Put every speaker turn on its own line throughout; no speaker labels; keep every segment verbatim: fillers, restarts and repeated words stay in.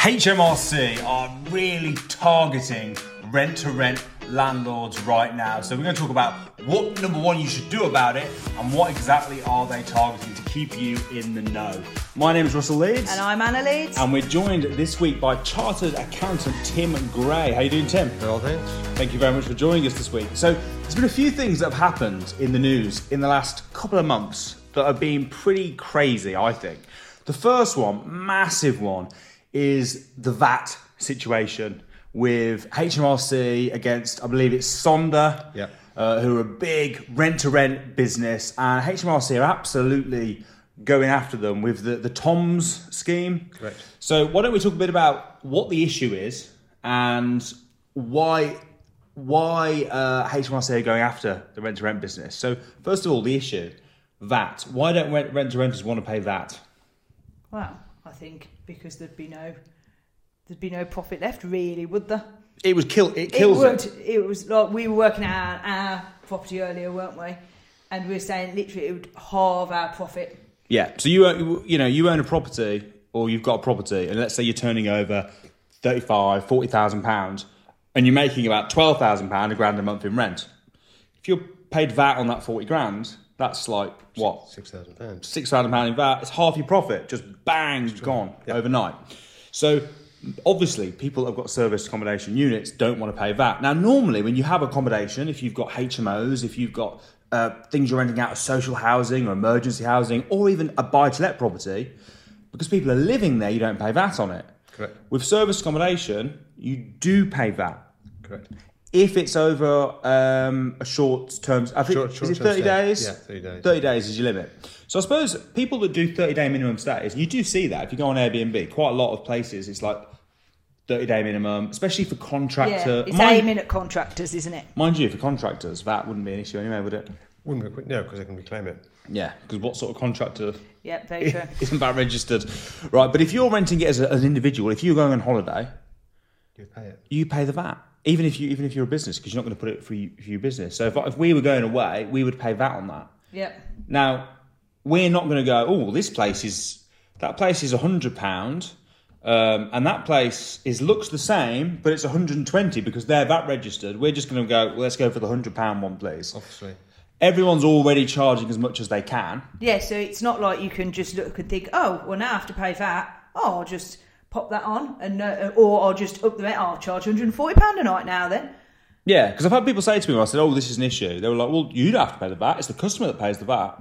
H M R C are really targeting rent-to-rent landlords right now. So we're going to talk about what, number one, you should do about it and what exactly are they targeting to keep you in the know. My name is Russell Leeds.
And I'm Anna Leeds.
And we're joined this week by Chartered Accountant Tim Gray. How you doing, Tim?
Well, thanks.
Thank you very much for joining us this week. So there's been a few things that have happened in the news in the last couple of months that have been pretty crazy, I think. The first one, massive one, is the V A T situation with H M R C against, I believe it's Sonder,
yeah.
uh, who are a big rent-to-rent business. And H M R C are absolutely going after them with the, the TOMS scheme.
Correct.
So why don't we talk a bit about what the issue is and why why uh, H M R C are going after the rent-to-rent business. So first of all, the issue, V A T. Why don't rent- rent-to-renters want to pay V A T?
Well, I think because there'd be no there'd be no profit left, really, would there?
It was kill. It kills
it.
it.
It was like we were working out our property earlier, weren't we? And we were saying literally it would halve our profit.
Yeah. So you own, you know, you own a property, or you've got a property, and let's say you're turning over thirty-five, forty thousand pounds, and you're making about twelve thousand pound, a grand a month in rent. If you're paid V A T on that forty grand, that's like what?
Six thousand pounds.
Six thousand pound in V A T. It's half your profit, just bang, gone yep. overnight. So obviously, people that have got service accommodation units don't want to pay V A T. Now, normally, when you have accommodation, if you've got H M Os, if you've got uh, things you're renting out of social housing or emergency housing, or even a buy-to-let property, because people are living there, you don't pay V A T on it.
Correct.
With service accommodation, you do pay V A T.
Correct.
If it's over um, a short term, I think,
short, short
is it thirty
stay.
days?
Yeah, thirty days.
thirty days is your limit. So I suppose people that do thirty day minimum stays, you do see that if you go on Airbnb, quite a lot of places, it's like thirty day minimum, especially for contractor.
Yeah, it's
mind,
aiming at contractors, isn't it?
Mind you, for contractors, that wouldn't be an issue anyway, would it?
Wouldn't be quick, no, because they can reclaim it.
Yeah, because what sort of contractor
Yep, very true.
isn't that registered? Right, but if you're renting it as, a, as an individual, if you're going on holiday,
you pay it.
You pay the V A T. Even if you even if you're a business, because you're not going to put it for, you, for your business. So if, if we were going away, we would pay V A T on that.
Yep.
Now, we're not going to go, oh, this place is, that place is one hundred pounds, um, and that place is looks the same, but it's one hundred twenty because they're V A T registered. We're just going to go, well, let's go for the one hundred pounds one, please.
Obviously.
Everyone's already charging as much as they can.
Yeah, so it's not like you can just look and think, oh, well, now I have to pay V A T. Oh, I'll just pop that on, and uh, or I'll just up the rate. I'll charge one hundred forty pounds a night now then.
Yeah, because I've had people say to me, when I said, oh, this is an issue, they were like, well, you don't have to pay the V A T. It's the customer that pays the V A T.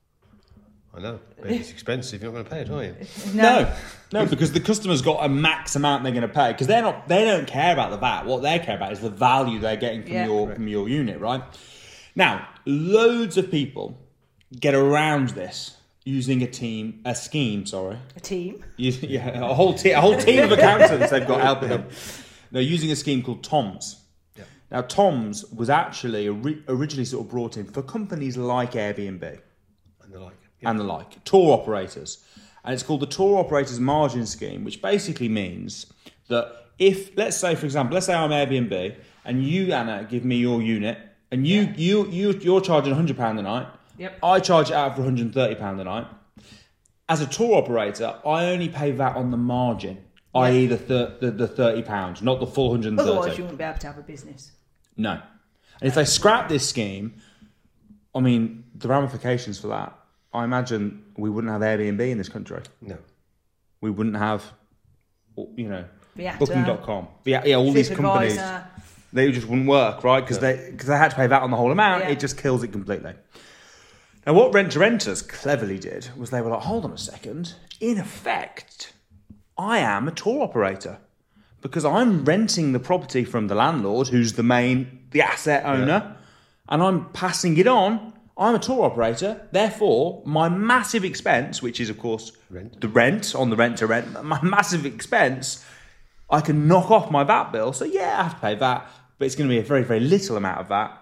I know. But it's expensive. You're not going to pay it, are you?
No.
No, no, because the customer's got a max amount they're going to pay, because they're not, they don't care about the V A T. What they care about is the value they're getting from
Yeah.
your
Correct.
from your unit, right? Now, loads of people get around this using a team, a scheme, sorry.
A team.
Using, yeah, a whole team, a whole team of accountants they've got helping them. They're using a scheme called TOMS.
Yeah.
Now, TOMS was actually ori- originally sort of brought in for companies like Airbnb
And the like.
and the like, tour operators. And it's called the Tour Operators Margin Scheme, which basically means that if, let's say, for example, let's say I'm Airbnb and you, Anna, give me your unit and you,
Yeah.
you, you, you're charging one hundred pounds a night.
Yep.
I charge it out for one hundred thirty pounds a night. As a tour operator, I only pay that on the margin,
Yeah.
that is the, thir- the, the thirty pounds, not the full one hundred thirty.
Otherwise, you wouldn't be able to have a business.
No. And if they scrap this scheme, I mean, the ramifications for that, I imagine we wouldn't have Airbnb in this country.
No.
We wouldn't have, you know,
Viata.
booking dot com. Yeah, yeah, all these companies,
TripAdvisor.
they just wouldn't work, right? Because
No.
they, because they had to pay that on the whole amount,
Yeah.
it just kills it completely. Now, what rent-to-renters cleverly did was they were like, hold on a second. In effect, I am a tour operator because I'm renting the property from the landlord, who's the main, the asset owner,
Yeah.
and I'm passing it on. I'm a tour operator. Therefore, my massive expense, which is, of course,
Rent.
the rent on the rent-to-rent, my massive expense, I can knock off my V A T bill. So, yeah, I have to pay V A T, but it's going to be a very, very little amount of V A T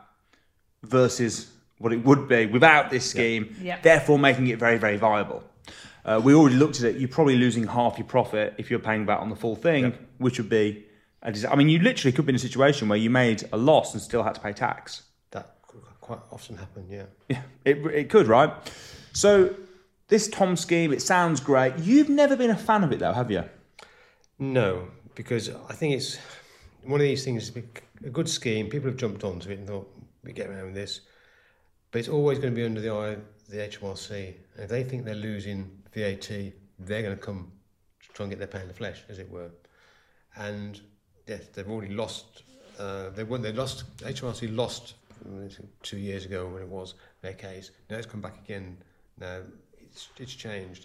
versus what it would be without this scheme,
Yeah.
therefore making it very, very viable. Uh, we already looked at it. You're probably losing half your profit if you're paying V A T on the full thing,
Yep.
which would be, a dis- I mean, you literally could be in a situation where you made a loss and still had to pay tax.
That could quite often happen, yeah.
Yeah, it, it could, right? So this Tom scheme, it sounds great. You've never been a fan of it, though, have you?
No, because I think it's one of these things, a good scheme, people have jumped onto it and thought, we get around with this, but it's always going to be under the eye of the H M R C. And if they think they're losing V A T, they're going to come to try and get their pound of flesh, as it were. And yes, they've already lost, uh, they won, they lost, H M R C lost two years ago when it was their case. Now it's come back again. Now it's, it's changed.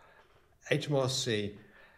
H M R C,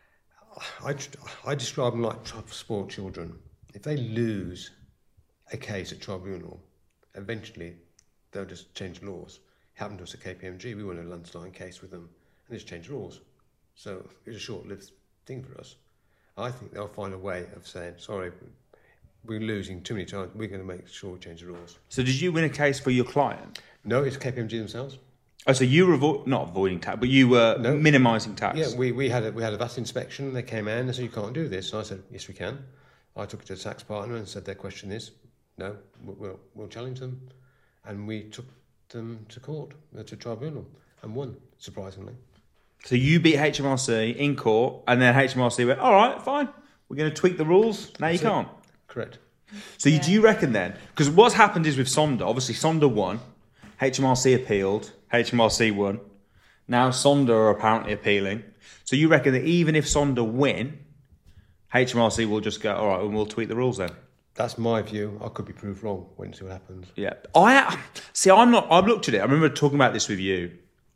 I, I describe them like spoiled children. If they lose a case at tribunal, eventually they'll just change laws. It happened to us at K P M G. We won a landslide case with them and just changed rules. So it was a short-lived thing for us. I think they'll find a way of saying, sorry, we're losing too many times. We're going to make sure we change the rules.
So did you win a case for your client?
No, it's K P M G themselves.
Oh, so you were avo- not avoiding tax, but you were
No.
minimising tax.
Yeah, we, we had a, we had a V A T inspection. They came in and said, you can't do this. And I said, yes, we can. I took it to the tax partner and said, their question is, no, we'll, we'll challenge them. And we took them to court, uh, to tribunal, and won, surprisingly.
So you beat H M R C in court, and then H M R C went, all right, fine, we're going to tweak the rules. Now you
That's it.
can't.
Correct.
So you
Yeah.
do you reckon then, because what's happened is with Sonda, obviously Sonda won, H M R C appealed, H M R C won, now Sonda are apparently appealing. So you reckon that even if Sonda win, H M R C will just go, all right, and we'll tweak the rules then?
That's my view. I could be proved wrong. Wait and see what happens.
Yeah. I see. I'm not. I've looked at it. I remember talking about this with you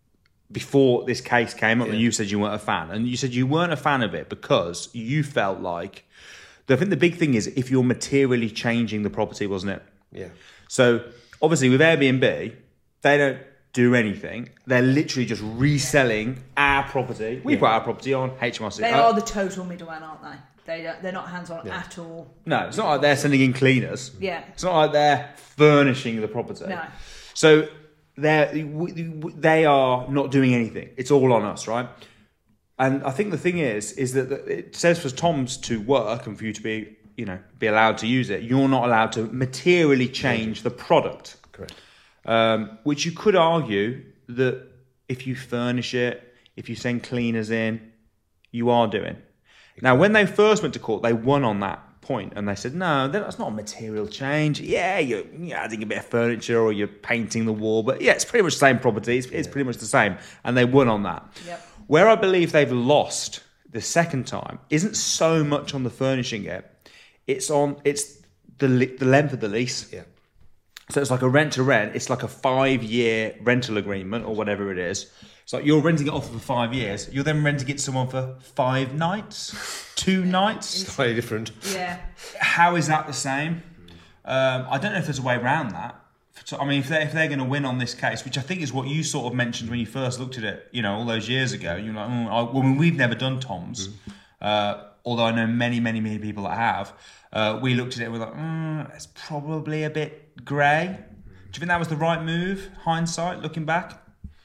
before this case came up,
Yeah.
and you said you weren't a fan, and you said you weren't a fan of it because you felt like. I think the big thing is if you're materially changing the property, wasn't it?
Yeah.
So obviously with Airbnb, they don't do anything. They're literally just reselling our property. We
Yeah.
put our property on H M R C.
They
Uh,
are the total middleman, aren't they? They don't, they're not hands-on
Yeah.
at all.
No, it's not like they're sending in cleaners.
Yeah.
It's not like they're furnishing the property.
No.
So they're, they are not doing anything. It's all on us, right? And I think the thing is, is that it says for Tom's to work and for you to be, you know, be allowed to use it, you're not allowed to materially change the product.
Correct.
Um, which you could argue that if you furnish it, if you send cleaners in, you are doing. Now, when they first went to court, they won on that point, and they said, no, that's not a material change. Yeah, you're, you're adding a bit of furniture or you're painting the wall, but yeah, it's pretty much the same property. It's, it's pretty much the same. And they won on that.
Yep.
Where I believe they've lost the second time isn't so much on the furnishing it. It's on, it's the, the length of the lease.
Yeah.
So it's like a rent to rent. It's like a five-year rental agreement or whatever it is. It's like you're renting it off for five years. You're then renting it to someone for five nights, two nights.
Slightly different.
Yeah.
How is that the same? Um, I don't know if there's a way around that. So, I mean, if they're, if they're going to win on this case, which I think is what you sort of mentioned when you first looked at it, you know, all those years ago, you're like, mm, I, well, we've never done Tom's, mm. uh, although I know many, many, many people that have. Uh, we looked at it and we're like, mm, it's probably a bit grey. Do you think that was the right move, hindsight, looking back?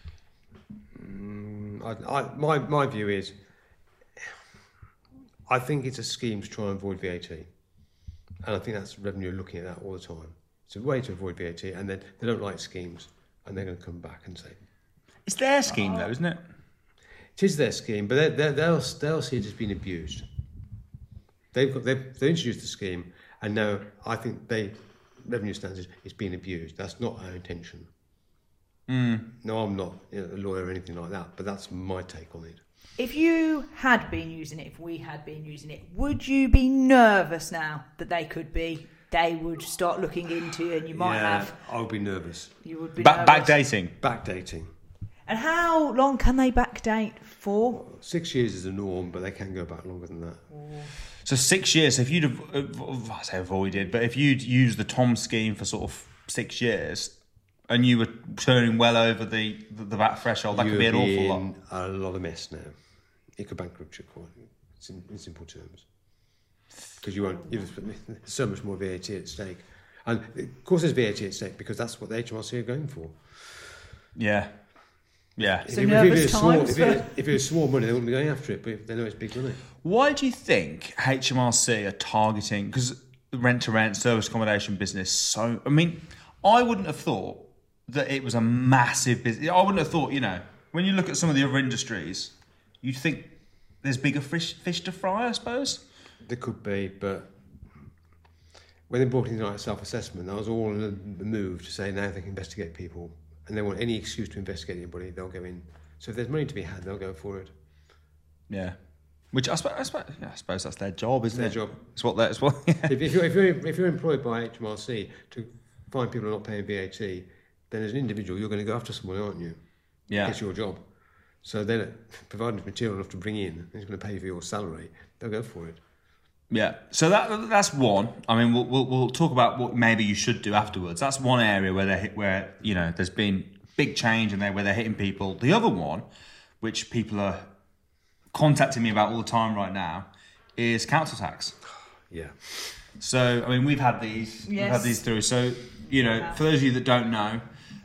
Mm, I, I, my, my view is, I think it's a scheme to try and avoid V A T. And I think that's revenue looking at that all the time. It's a way to avoid V A T, and then they don't like schemes, and they're going to come back and say...
It's their scheme, oh. though, isn't it?
It is their scheme, but they're, they're, they'll, they'll see it as being abused. They've, got, they've, they've introduced the scheme, and now I think they revenue standards is being abused. That's not our intention.
Mm.
No, I'm not you know, a lawyer or anything like that, but that's my take on it.
If you had been using it, if we had been using it, would you be nervous now that they could be... They would start looking into you, and you might
yeah,
have.
I would be nervous.
You would be
ba-
nervous.
Backdating.
Backdating.
And how long can they backdate for?
Six years is the norm, but they can go back longer than that.
So six years. If you'd have, I say avoided, but if you'd used the Tom scheme for sort of six years, and you were turning well over the the, the V A T threshold, that
you
could be an
be
awful
in
lot.
A lot of mess now. It could bankrupt you, in, in simple terms, because you won't. You've so much more V A T at stake. And of course there's V A T at stake because that's what the H M R C are going for.
Yeah. Yeah.
So
if,
nervous
if, it small,
times
if, it, if it was small money, they wouldn't be going after it, but they know it's big money.
Why do you think H M R C are targeting, because rent-to-rent, service accommodation business, so, I mean, I wouldn't have thought that it was a massive business. I wouldn't have thought, you know, when you look at some of the other industries, you'd think there's bigger fish fish to fry, I suppose.
There could be, but when they brought in like self-assessment, that was all in a move to say now they can investigate people, and they want any excuse to investigate anybody, they'll go in. So if there's money to be had, they'll go for it.
Yeah. Which I suppose, I suppose, yeah, I suppose that's their job, isn't
It's
it?
their job.
It's what they're, it's what, yeah.
if, if, you're, if, you're, if you're employed by H M R C to find people who are not paying V A T, then as an individual, you're going to go after someone, aren't you?
Yeah.
It's your job. So then, providing it's material enough to bring in, and it's going to pay you for your salary, they'll go for it.
Yeah, so that that's one. I mean, we'll, we'll we'll talk about what maybe you should do afterwards. That's one area where they where you know there's been big change and there where they're hitting people. The other one, which people are contacting me about all the time right now, is council tax.
Yeah.
So I mean, we've had these,
Yes.
we've had these through. So you know, for those of you that don't know,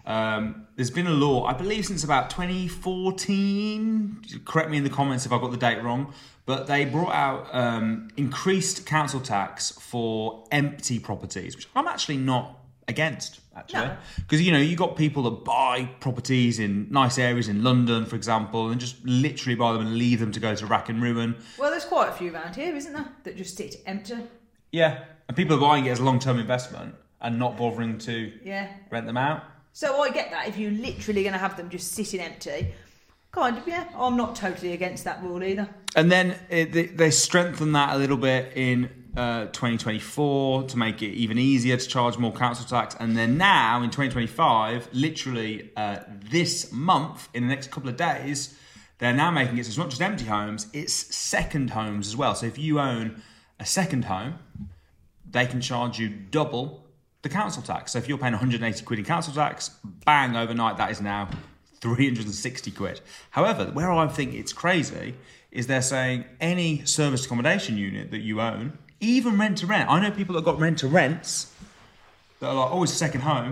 um, there's been a law, I believe, since about twenty fourteen. Correct me in the comments if I got the date wrong. But they brought out um, increased council tax for empty properties, which I'm actually not against, actually. Because,
No.
you know, you got people that buy properties in nice areas in London, for example, and just literally buy them and leave them to go to rack and ruin.
Well, there's quite a few around here, isn't there, that just sit empty?
Yeah. And people are buying it as a long-term investment and not bothering to
Yeah.
rent them out.
So I get that if you're literally going to have them just sitting empty. Kind of, yeah. I'm not totally against that rule either.
And then it, they, they strengthened that a little bit in uh, twenty twenty-four to make it even easier to charge more council tax. And then now in twenty twenty-five, literally uh, this month, in the next couple of days, they're now making it so it's not just empty homes, it's second homes as well. So if you own a second home, they can charge you double the council tax. So if you're paying one hundred eighty quid in council tax, bang, overnight, that is now three hundred sixty quid. However, where I think it's crazy is they're saying any service accommodation unit that you own, even rent to rent. I know people that got rent to rents that are like, oh, it's a second home.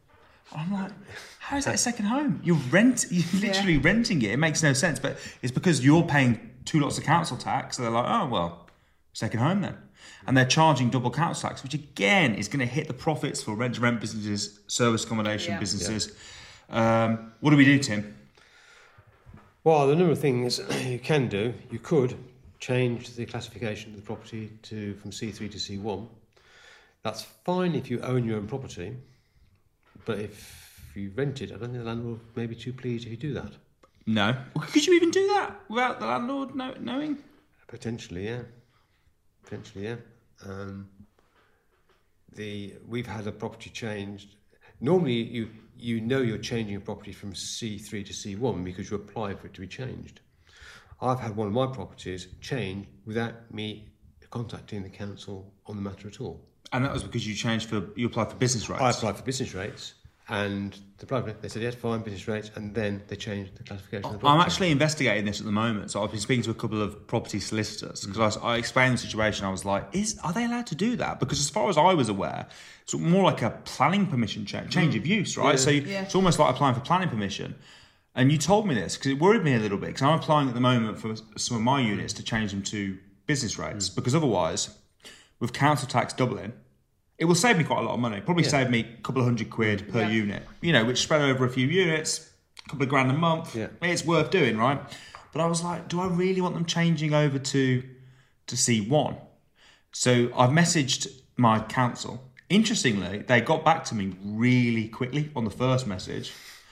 I'm like, how is that a second home? You're rent, you're literally
Yeah.
renting it. It makes no sense. But it's because you're paying two lots of council tax. So they're like, oh, well, second home then. And they're charging double council tax, which again is going to hit the profits for rent to rent businesses, service accommodation
Yeah.
businesses. Um, what do we do, Tim?
Well, the number of things you can do. You could change the classification of the property to from C three to C one. That's fine if you own your own property, but if you rent it, I don't think the landlord may be too pleased if you do that.
No. Well, could you even do that without the landlord know, knowing?
Potentially, yeah. Potentially, yeah. Um, the we've had a property changed. Normally, you you know you're changing a property from C three to C one because you apply for it to be changed. I've had one of my properties changed without me contacting the council on the matter at all.
And that was because you changed for, you applied for business rates.
I applied for business rates, and the private they said yes, fine, business rates, and then they changed the classification of the property.
I'm actually investigating this at the moment. So I've been speaking to a couple of property solicitors because I, I explained the situation. I was like, "Is are they allowed to do that?" Because as far as I was aware, it's more like a planning permission change, change of use, right?
Yeah.
So you,
Yeah.
it's almost like applying for planning permission. And you told me this because it worried me a little bit because I'm applying at the moment for some of my units to change them to business rates because otherwise, with council tax doubling, it will save me quite a lot of money. Probably
Yeah.
save me a couple of hundred quid per
Yeah.
unit, you know, which spread over a few units, a couple of grand a month.
Yeah.
It's worth doing, right? But I was like, do I really want them changing over to to C one? So I've messaged my council. Interestingly, they got back to me really quickly on the first message,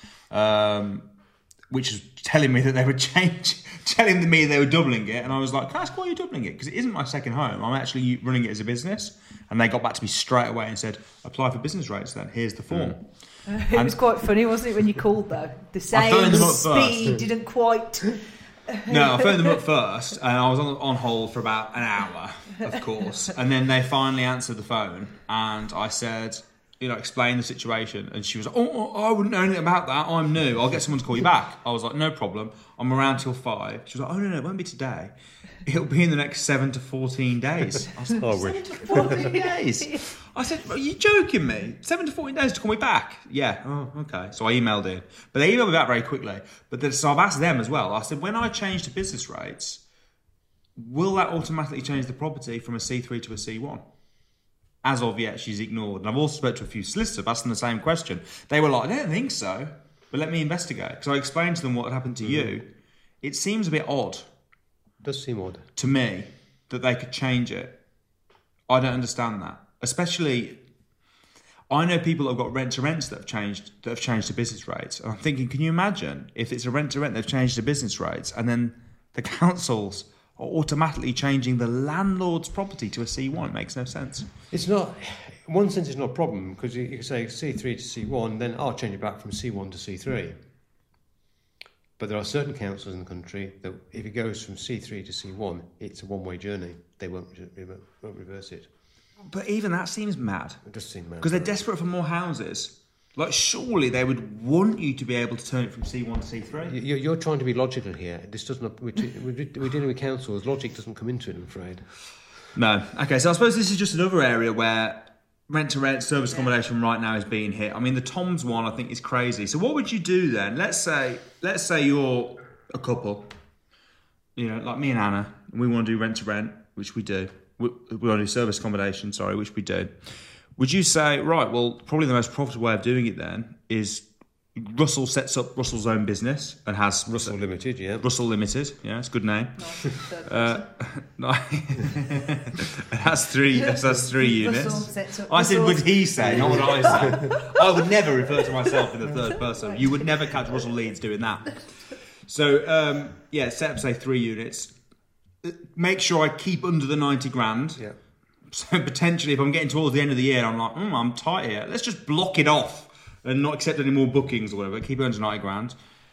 um, which is telling me that they were changing, telling me they were doubling it. And I was like, can I ask why you're doubling it? Because it isn't my second home. I'm actually running it as a business. And they got back to me straight away and said, apply for business rates then. Here's the form.
It was quite funny, wasn't it, when you called though? The
I phoned
same
them up first.
speed didn't quite.
No, I phoned them up first, and I was on, on hold for about an hour, of course. And then they finally answered the phone, and I said, you know, explain the situation. And she was like, oh, oh, I wouldn't know anything about that. I'm new. I'll get someone to call you back. I was like, no problem. I'm around till five. She was like, oh, no, no, it won't be today. It'll be in the next seven to fourteen days. I was like,
I
seven
wish.
to fourteen days? I said, are you joking me? Seven to fourteen days to call me back? Yeah. Oh, okay. So I emailed in. But they emailed me back very quickly. But then, so I've asked them as well. I said, when I change to business rates, will that automatically change the property from a C three to a C one? As of yet, she's ignored. And I've also spoke to a few solicitors asking the same question. They were like, I don't think so, but let me investigate. Because I explained to them what had happened to you. It seems a bit odd
Does seem odd
to me that they could change it. I don't understand that. Especially, I know people that have got rent to rents that have changed that have changed the business rates. And I'm thinking, can you imagine if it's a rent to rent they've changed the business rates, and then the councils are automatically changing the landlord's property to a C one? It makes no sense.
It's not, in one sense, it's not a problem because you, you can say C three to C one, then I'll change it back from C one to C three. But there are certain councils in the country that if it goes from C three to C one, it's a one-way journey. They won't, won't reverse it.
But even that seems mad.
It does seem mad.
Because they're desperate for more houses. Like, surely they would want you to be able to turn it from C one to C three.
You- You're trying to be logical here. This doesn't. We're we're dealing with councils. Logic doesn't come into it, I'm afraid.
No. Okay, so I suppose this is just another area where rent-to-rent service accommodation right now is being hit. I mean, the Tom's one, I think, is crazy. So what would you do then? Let's say, let's say you're a couple, you know, like me and Anna, and we want to do rent-to-rent, which we do. We, we want to do service accommodation, sorry, which we do. Would you say, right, well, probably the most profitable way of doing it then is Russell sets up Russell's own business and has...
Russell Limited, yeah.
Russell Limited, yeah, it's a good name. Uh, no, it has three, it has three units.
Russell sets up
I said,
Russell's-
would he say, not what I say. I would never refer to myself in the third person. You would never catch Russell Leeds doing that. So, um, yeah, set up, say, three units. Make sure I keep under the ninety grand.
Yeah.
So potentially, if I'm getting towards the end of the year, I'm like, mm, I'm tight here. Let's just block it off and not accept any more bookings or whatever. Keep it under ninety grand.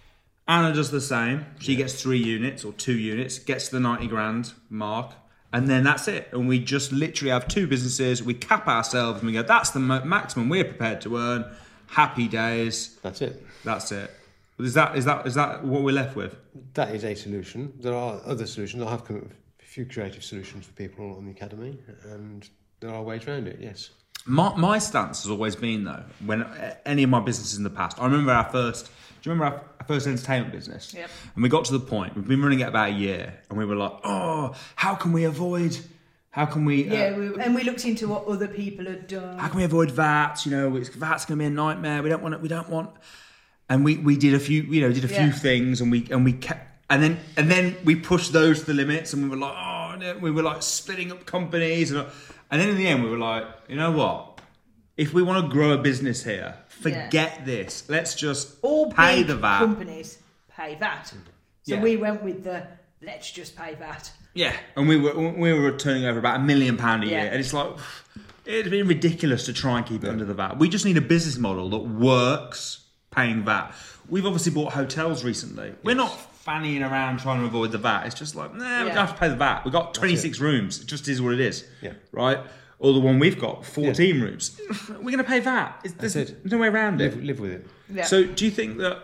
Anna does the same. She gets three units or two units, gets to the ninety grand mark, and then that's it. And we just literally have two businesses. We cap ourselves and we go, that's the maximum we're prepared to earn. Happy days.
That's it.
That's it. Is that is that is that what we're left with?
That is a solution. There are other solutions. I have come up with a few creative solutions for people on the academy, and there are ways around it. Yes.
My, my stance has always been, though, when any of my businesses in the past, I remember our first, do you remember our, our first entertainment business?
Yep.
And we got to the point, we've been running it about a year, and we were like, oh, how can we avoid, how can we... Uh,
Yeah, we, and we looked into what other people had done.
How can we avoid V A T? You know, it's, V A T's going to be a nightmare. We don't want it, we don't want... And we, we did a few, you know, did a few
Yeah.
things, and we and we kept... And then and then we pushed those to the limits, and we were like, oh, no, we were like splitting up companies. And, and then in the end, we were like, you know what? If we want to grow a business here, forget
Yeah.
this. Let's just
All
pay
big
the V A T.
companies pay V A T. So
Yeah.
we went with the let's just pay V A T.
Yeah, and we were we were turning over about a million pound a
Yeah.
year, and it's like it'd been ridiculous to try and keep it under the V A T. We just need a business model that works paying V A T. We've obviously bought hotels recently. We're not fannying around trying to avoid the V A T. It's just like, nah, we
Yeah.
don't have to pay the V A T. We've got twenty-six rooms. It just is what it is.
Yeah.
Right? Or the one we've got, fourteen rooms. We're going to pay V A T. It's, there's
That's it.
no way around it.
Live, live with it.
Yeah.
So do you think that...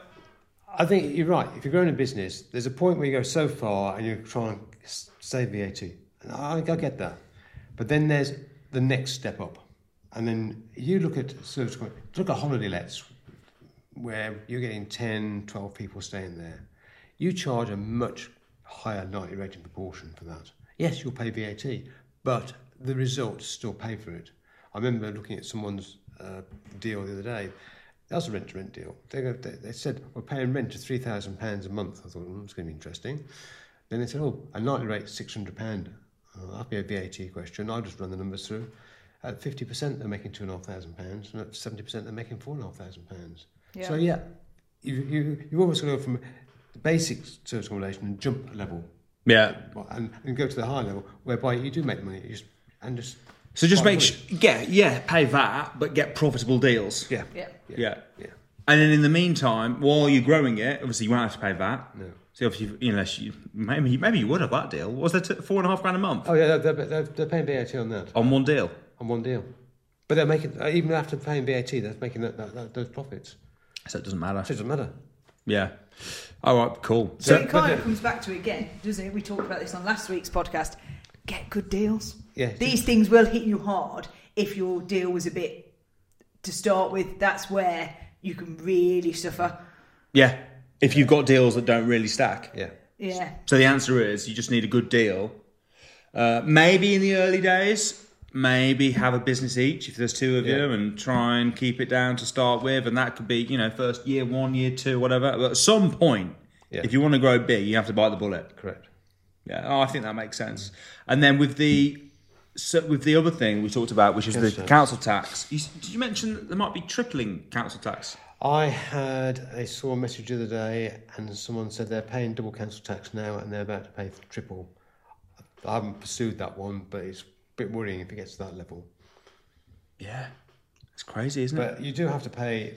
I think you're right. If you're growing a business, there's a point where you go so far and you're trying to s- save V A T. And I, I get that. But then there's the next step up. And then you look at service, look at holiday lets, where you're getting ten, twelve people staying there. You charge a much higher nightly rating proportion for that. Yes, you'll pay V A T, but the results still pay for it. I remember looking at someone's uh, deal the other day. That was a rent-to-rent deal. They, go, they, they said, we're paying rent to three thousand pounds a month. I thought, mm, it's going to be interesting. Then they said, oh, a nightly rate is six hundred pounds. Oh, that'll be a V A T question. I'll just run the numbers through. At fifty percent, they're making two thousand five hundred pounds, and at seventy percent, they're making four thousand five hundred pounds.
Yeah.
So, yeah, you, you, you almost go from the basic service accommodation and jump a level
Yeah.
and, and go to the higher level, whereby you do make money. You just, and just
So just
Quite
make sure... Yeah, yeah, pay V A T, but get profitable deals.
Yeah.
Yeah.
Yeah.
Yeah.
And then in the meantime, while you're growing it, obviously you won't have to pay V A T.
No.
So obviously, you know, unless you maybe maybe you would have that deal. What was that, t- four and a half grand a month
Oh, yeah, they're, they're, they're paying V A T on that,
on one deal?
on one deal. But they're making, even after paying V A T, they're making that, that, that, those profits.
So it doesn't matter.
So it doesn't matter.
Yeah. All right. Cool.
So,
So,
it kind of comes back to it again, doesn't it? We talked about this on last week's podcast. Get good deals.
Yeah.
These things will hit you hard if your deal was a bit to start with. That's where you can really suffer.
yeah, if you've got deals that don't really stack.
Yeah.
Yeah.
So the answer is you just need a good deal. Uh, maybe in the early days, maybe have a business each if there's two of you,
Yeah.
and try and keep it down to start with, and that could be, you know, first year one, year two, whatever. But at some point,
Yeah.
if you want to grow big, you have to bite the bullet.
Correct.
Yeah, oh, I think that makes sense. And then with the so with the other thing we talked about, which is the
Council tax.
council tax. You, did you mention that there might be tripling council tax?
I had I saw a message the other day, and someone said they're paying double council tax now, and they're about to pay triple. I haven't pursued that one, but it's a bit worrying if it gets to that level.
Yeah, it's crazy, isn't it?
But you do have to pay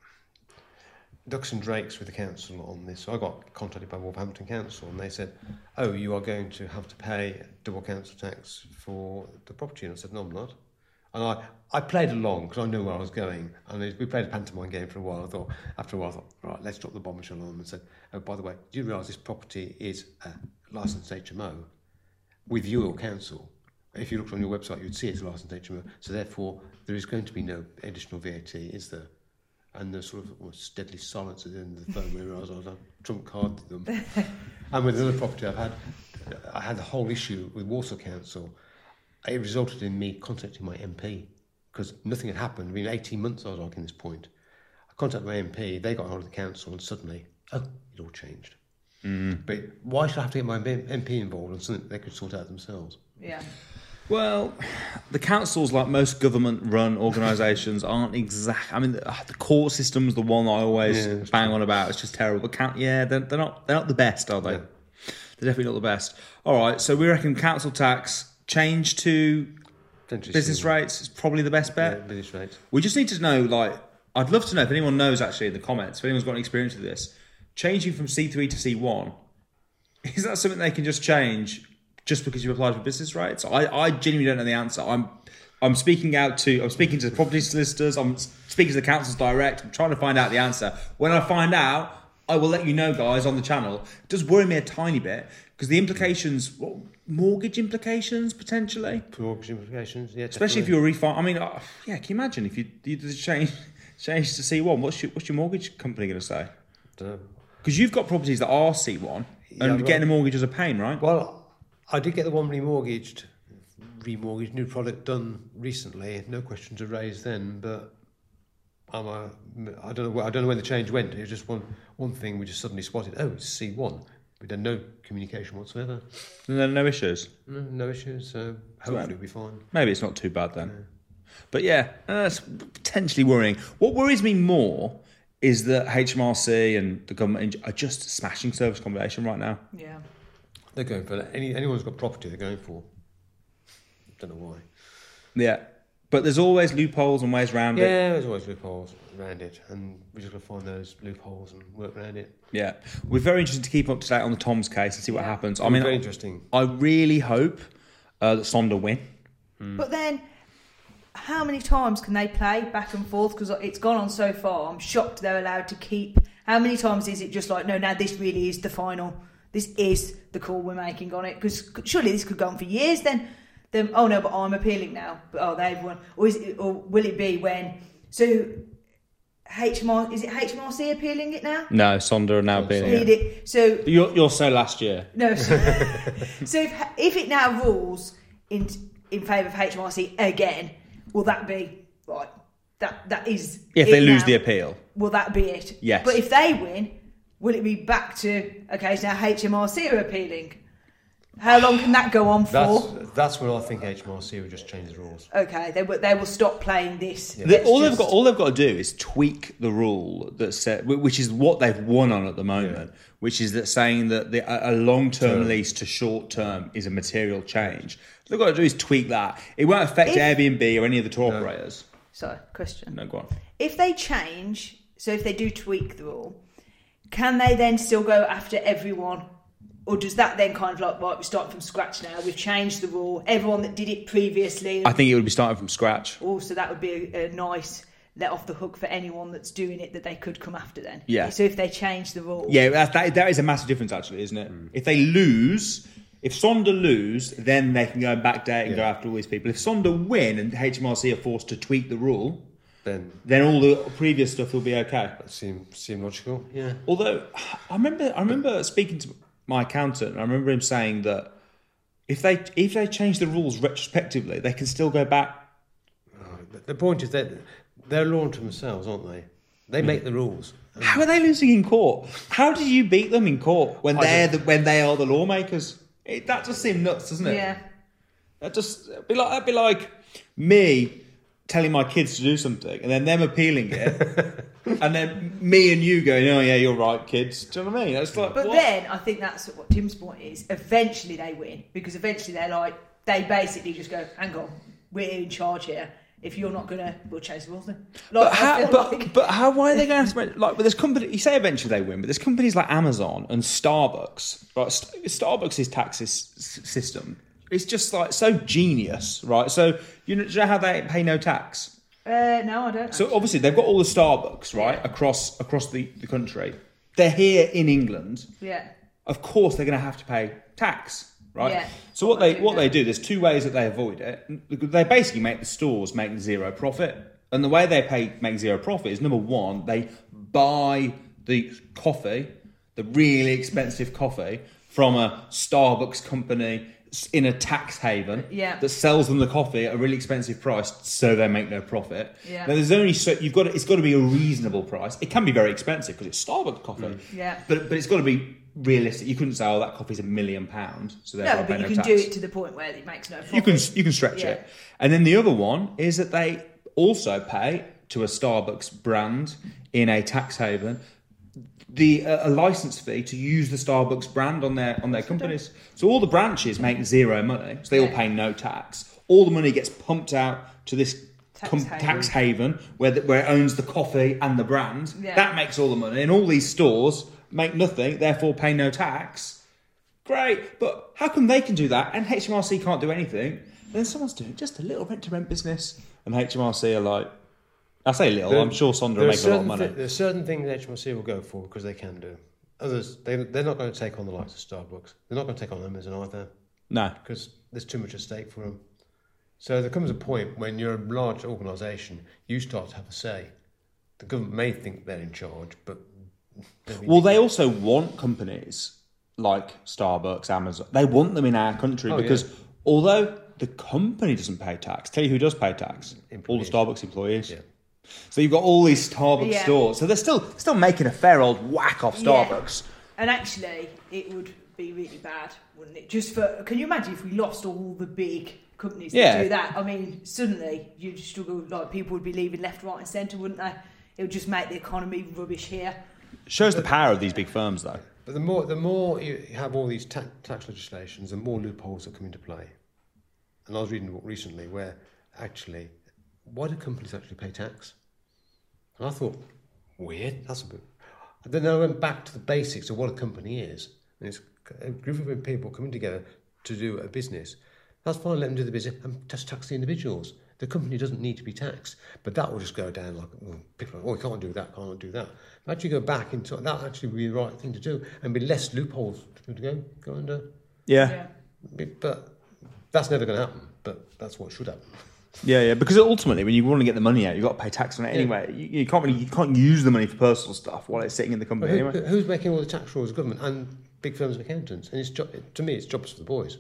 ducks and drakes with the council on this. So I got contacted by Wolverhampton Council, and they said, "Oh, you are going to have to pay double council tax for the property." And I said, "No, I'm not." And I, I played along because I knew where I was going. And we played a pantomime game for a while. I thought, after a while, I thought, right, let's drop the bombshell on them and said, "Oh, by the way, do you realise this property is a licensed H M O with your council? If you looked on your website, you'd see it's a licensed H M O. So therefore, there is going to be no additional V A T, is there?" And the sort of almost deadly silence at the end of the phone where I was, I was a trump card to them. And with another property I've had, I had the whole issue with Walsall Council. It resulted in me contacting my M P because nothing had happened. I mean, eighteen months I was arguing this point. I contacted my M P, they got hold of the council, and suddenly, oh, it all changed. Mm. But why should I have to get my M P involved on something they could sort out themselves?
Yeah.
Well, the councils, like most government-run organisations, aren't exact. I mean, the, the court system's the one I always
Yeah,
bang
true.
on about. It's just terrible. Count, yeah, they're, they're not. They're not the best, are they?
Yeah.
They're definitely not the best. All right, so we reckon council tax change to
Potentially
business
similar.
rates is probably the best bet.
Yeah, business rates.
We just need to know, like, I'd love to know if anyone knows actually in the comments, if anyone's got any experience with this, changing from C three to C one, is that something they can just change just because you've applied for business rates? I, I genuinely don't know the answer. I'm I'm speaking out to, I'm speaking to the property solicitors, I'm speaking to the councils direct, I'm trying to find out the answer. When I find out, I will let you know, guys, on the channel. It does worry me a tiny bit because the implications, what, mortgage implications potentially?
Mortgage implications, yeah.
Especially if
definitely.
you're refi. I mean, uh, yeah, can you imagine if you you did change change to C one? What's your what's your mortgage company going to say?
Dunno.
Because you've got properties that are C one,
Yeah,
and
I've
getting a
got-
mortgage is a pain, right?
Well, I did get the one remortgaged, remortgaged, new product done recently. No questions are raised then, but I'm a, I don't know. where- I don't know where the change went. It was just one one thing we just suddenly spotted. Oh, it's C one. We had no communication whatsoever.
And then no issues.
No, no issues. So hopefully we'll be fine.
Maybe it's not too bad then. But yeah, uh, it's potentially worrying. What worries me more is that H M R C and the government are just smashing service accommodation right now.
Yeah.
They're going for any anyone who's got property. They're going for. Don't know why.
Yeah. But there's always loopholes and ways around it.
Yeah, there's always loopholes around it, and we're just going to find those loopholes and work around it.
Yeah. We're very interested to keep up to date on the Tom's case and see what
Yeah.
happens. I
It'll be
mean,
very interesting.
I really hope uh, that Sonder win.
But then, how many times can they play back and forth? Because it's gone on so far. I'm shocked they're allowed to keep. How many times is it just like, no, now this really is the final. This is the call we're making on it. Because surely this could go on for years. Then, then oh no, but I'm appealing now. But oh, they've won. Or is it, or will it be when? So, H M R is it H M R C appealing it now?
No, Sonder are now being.
Appealed it. So
You're, you're so last year.
no. So, so if, if it now rules in in favour of H M R C again, will that be right? That that is.
If
it
they lose
now.
the appeal.
Will that be it?
Yes.
But if they win, will it be back to okay? So now H M R C are appealing. How long can that go on for?
That's that's when I think H M R C will just change the rules.
Okay, they will. They will stop playing this.
The-
Let's
all they've
just-
got, all they've got to do is tweak the rule that said, which is what they've won on at the moment,
Yeah.
which is that saying that the, a a long-term
Term.
lease to short-term is a material change. All they've got to do is tweak that. It won't affect
If-
Airbnb or any of the tour operators.
So, question.
No, go on.
If they change, so if they do tweak the rule, can they then still go after everyone? Or does that then kind of like, right, we're starting from scratch now, we've changed the rule, everyone that did it previously,
I think it would be starting from scratch.
also that would be a, a nice let off the hook for anyone that's doing it that they could come after then.
Yeah.
So if they change the rule.
Yeah, that, that, that is a massive difference, actually, isn't it? If they lose, if Sonder lose, then they can go and backdate and
Yeah.
go after all these people. If Sonder win and H M R C are forced to tweak the rule,
Then
then all the previous stuff will be okay.
that seem seem logical. Yeah.
Although I remember, I remember speaking to my accountant, and I remember him saying that if they if they change the rules retrospectively, they can still go back.
The- The point is that they're law unto themselves, aren't they? They make the rules.
How are they losing in court? How do you beat them in court when
I
they're
don't-
the, when they are the lawmakers? It, that just seemed nuts, doesn't it?
Yeah.
That just it'd be like that'd be like me telling my kids to do something and then them appealing it, and then me and you going, "Oh yeah, you're right, kids." Do you know what I mean? It's like,
But
what?
then I think that's what Tim's point is. Eventually they win because eventually they're like they basically just go, "Hang on, we're in charge here. If you're not gonna, we'll chase the rules then." Like,
But how?
I feel
But,
like-
but how? Why are they going to have to like? But there's company. You say eventually they win, but there's companies like Amazon and Starbucks. Right, St- Starbucks' tax sys- system is just like so genius, right? So you know, do you know how they pay no tax?
Uh, no, I don't.
So
actually.
obviously they've got all the Starbucks right
Yeah.
across across the, the country. They're here in England.
Yeah.
Of course they're going to have to pay tax, right?
Yeah.
So what they
do
what
that.
they do, there's two ways that they avoid it. They basically make the stores make zero profit, and the way they pay make zero profit is number one, they buy the coffee, the really expensive coffee, from a Starbucks company in a tax haven
Yeah.
that sells them the coffee at a really expensive price, so they make no profit.
Yeah.
Now there's only so you've got to, it's got to be a reasonable price. It can be very expensive because it's Starbucks coffee.
Yeah.
But but it's got to be realistic. You couldn't say, "Oh, that coffee's a million pounds," so therefore
No,
I pay
but you
no
can
tax.
do it to the point where it makes no profit.
You can you can stretch
Yeah.
it, and then the other one is that they also pay to a Starbucks brand in a tax haven the uh, a license fee to use the Starbucks brand on their on their companies. So all the branches make zero money, so they all
Yeah.
pay no tax. All the money gets pumped out to this
Tax
com-
haven.
tax haven where the, where it owns the coffee and the brand.
Yeah.
That makes all the money, and all these stores make nothing, therefore pay no tax. Great, but how come they can do that and H M R C can't do anything? And then someone's doing just a little rent-to-rent business, and H M R C are like, I say little,
There-
I'm sure Sondra
There are
make a lot of
certain
money.
thi- there are certain things H M R C will go for because they can do. Others, they, they're not going to take on the likes of Starbucks. They're not going to take on Amazon either
No.
because there's too much at stake for them. So there comes a point when you're a large organisation, you start to have a say. The government may think they're in charge, but...
Well, they also want companies like Starbucks, Amazon. They want them in our country
Oh,
because
yeah.
although the company doesn't pay tax, tell you who does pay tax? All the
Employees.
Starbucks employees.
Yeah.
So you've got all these Starbucks
Yeah.
stores. So they're still still making a fair old whack off
Yeah.
Starbucks.
And actually, it would be really bad, wouldn't it? Just for can you imagine if we lost all the big companies
Yeah.
that do that? I mean, suddenly you'd struggle. Like people would be leaving left, right, and centre, wouldn't they? It would just make the economy rubbish here.
Shows the power of these big firms, though.
But the more the more you have all these ta- tax legislations, the more loopholes that come into play. And I was reading a book recently where actually, why do companies actually pay tax? And I thought, weird, that's a bit... And then I went back to the basics of what a company is. And it's a group of people coming together to do a business. That's fine, let them do the business and just tax the individuals. The company doesn't need to be taxed, but that will just go down like, oh, people are like, oh, we can't do that, can't do that. But actually go back into that, actually would be the right thing to do and be less loopholes to go, go under.
Yeah.
But that's never going to happen, but that's what should happen.
Yeah, yeah, because ultimately, when you want to get the money out, you've got to pay tax on it
Yeah.
anyway. You, you can't really, you can't use the money for personal stuff while it's sitting in the
But
company
who,
anyway.
who's making all the tax rules? Government and big firms of accountants. And it's jo- to me, it's jobs for the boys.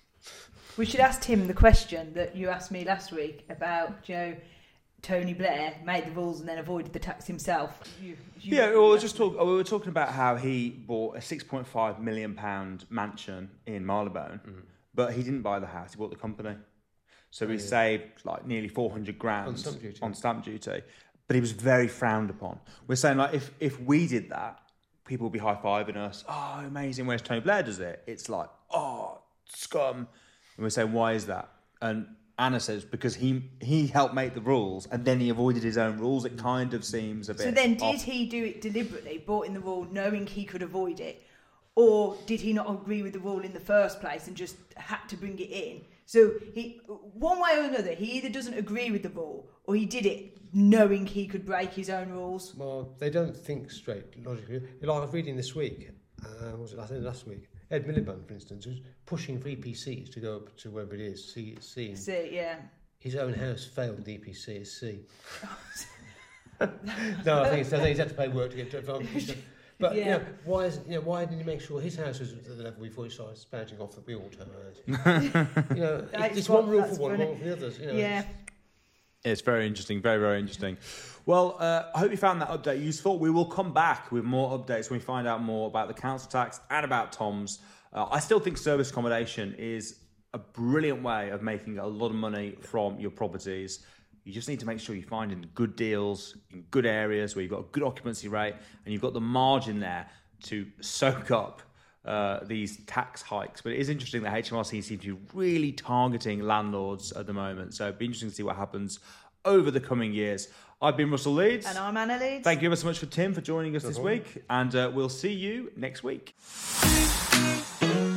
We should ask Tim the question that you asked me last week about, you know, Tony Blair made the rules and then avoided the tax himself. You, you
Yeah, well, we were just talk, we were talking about how he bought a six point five million pound mansion in Marylebone,
Mm-hmm.
but he didn't buy the house; he bought the company. So he saved like nearly four hundred grand
On stamp duty.
on stamp duty. But he was very frowned upon. We're saying like if if we did that, people would be high fiving us. Oh, amazing! Whereas Tony Blair does it, it's like oh scum. And we're saying why is that? And Anna says because he he helped make the rules and then he avoided his own rules. It kind of seems a bit.
So then, did
off.
he do it deliberately, brought in the rule knowing he could avoid it, or did he not agree with the rule in the first place and just had to bring it in? So he, one way or another, he either doesn't agree with the rule or he did it knowing he could break his own rules.
Well, they don't think straight logically. Like I was reading this week, uh, was it I think last week? Ed Miliband, for instance, who's pushing for E P Cs to go up to wherever it is, C. C.
So yeah,
His own house failed the E P C as C. No, I think, it's, I think he's had to pay work to get to advantage. But
Yeah.
you know, why is you know, why didn't he make sure his house was at the level before he started spouting off that we all turn around? You know,
That's
it's
what-
one rule
that's
for one,
funny.
one for the others. You know,
yeah.
It's very interesting, very, very interesting. Well, uh, I hope you found that update useful. We will come back with more updates when we find out more about the council tax and about Tom's. Uh, I still think service accommodation is a brilliant way of making a lot of money from your properties. You just need to make sure you're finding good deals in good areas where you've got a good occupancy rate and you've got the margin there to soak up uh, these tax hikes. But it is interesting that H M R C seems to be really targeting landlords at the moment. So it'd be interesting to see what happens over the coming years. I've been Russell Leeds.
And I'm Anna Leeds.
Thank you ever so much for Tim for joining us
No
this
problem.
week. And uh, we'll see you next week.